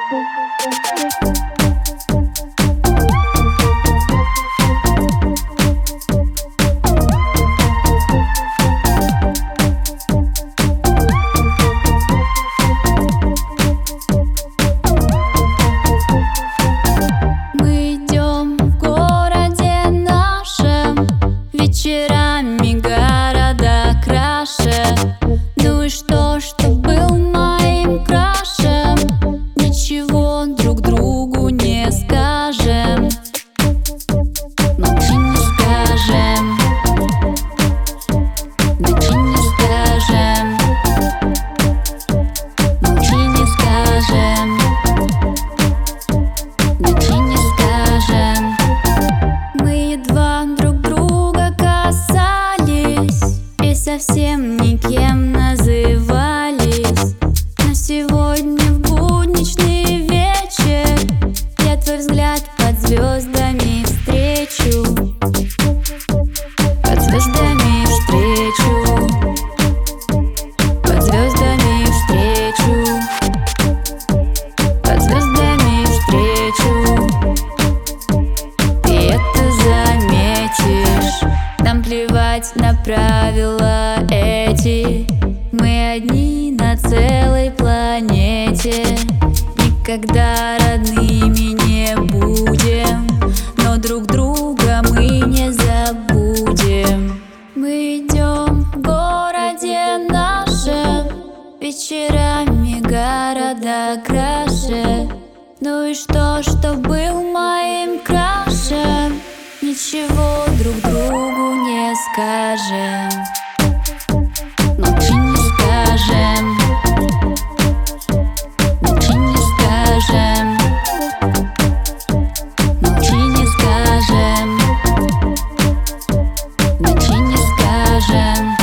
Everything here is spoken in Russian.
Вечерами города краше. Ну и что был моим крашем? Ничего друг другу не скажем. Молчи, не скажем. Молчи, не скажем. Молчи, не скажем. Молчи, не скажем. Мы едва друг друга и совсем никем назывались. Но сегодня в будничный вечер я твой взгляд под звездами встречу. Под звездами встречу. Под звездами встречу. Под звездами встречу. Ты это заметишь. Нам плевать на правила эти. Мы одни на целой планете. Никогда родными не будем, но друг друга мы не забудем. Мы идем в городе нашем, вечерами города краше. Ну и что был моим крашем? Ничего друг другу не скажем. Молчи, не скажем. Молчи, не скажем. Молчи, не скажем. Молчи, не скажем.